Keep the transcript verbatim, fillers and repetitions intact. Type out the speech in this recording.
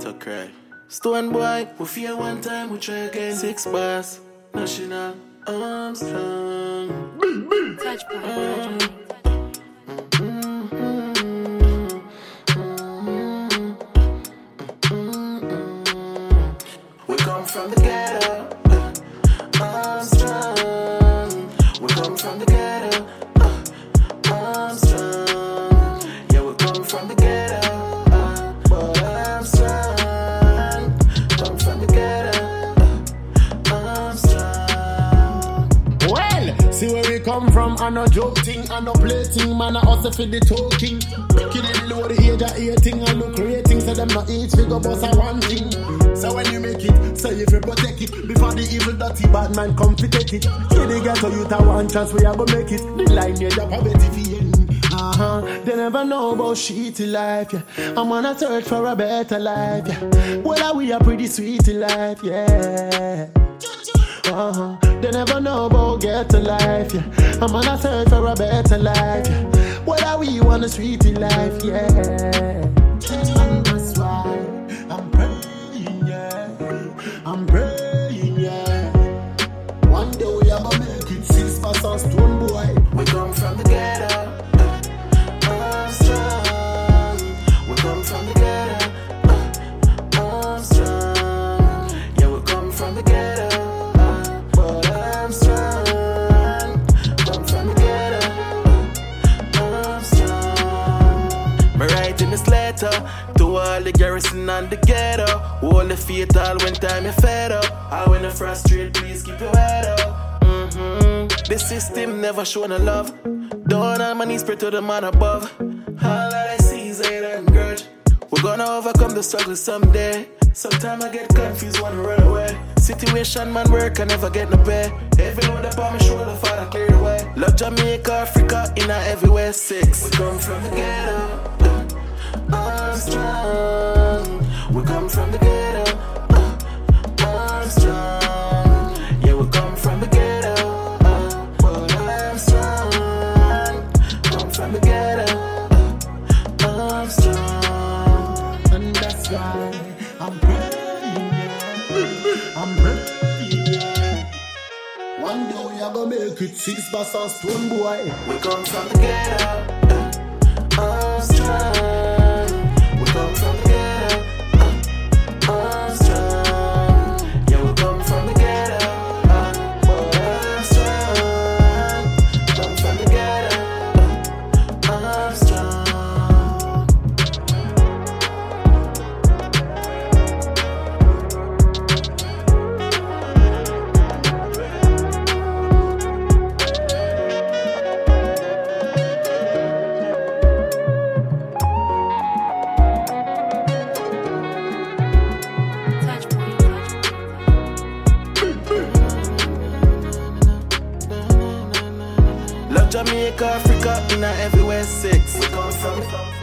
to cry. Stone boy, we fear one time, we try again. Six bars, National Armstrong. Touch point. We come from the ghetto, Armstrong. We come from the ghetto, Armstrong. Yeah, we come from the ghetto, but Armstrong. Come from the ghetto, Armstrong. Well, see where we come from, I no joke thing, I no play thing, man, I also feel the talking. Making it low the age of eighteen, I look rating, so them not each figure, but I one thing. So when you make it, say if you protect it, before the evil dirty bad man come to take it. See the ghetto youth a one chance, we are gonna make it. The line near the poverty feeling. Uh-huh. They never know about shitty life, yeah. I'm on a search for a better life, yeah. Well, are we a pretty sweet life, yeah. Uh-huh. They never know about ghetto life, yeah. I'm on a search for a better life, yeah. Well, are we want a sweet life, yeah. And that's why I'm praying, yeah. I'm praying, yeah. One day we are gonna make it. Six pastors, stone boy. We come from the ghetto, Armstrong. We come from the ghetto, Armstrong. Yeah, we come from the ghetto, but Armstrong. Come from the ghetto, Armstrong. Me writing this letter to all the garrison and the ghetto. All the fatal when time you fed up. I when you frustrate, please keep your head up. Mm-hmm. The system never show no love. Down on my knees, pray to the man above. All that I see is hate and grudge. We're gonna overcome the struggle someday. Sometimes I get confused, wanna run away. Situation, man, work, I never get no pay. Every load up on my shoulder, Father, clear the way. Love Jamaica, Africa, in a everywhere, six. We come from the ghetto, Armstrong. We come from the ghetto, Armstrong. Yeah, we come from the ghetto, but Armstrong. Come from the ghetto, Armstrong. And that's why I'm praying, yeah. I'm praying, yeah. One day we are gonna make it. Six pastors, stone boy. We come from the ghetto, Armstrong. We come from the ghetto, Armstrong. Yeah, we come from the ghetto, but Armstrong. Come from the ghetto, Armstrong. Touch point. Love Jamaica, Africa, in a everywhere, six. We come from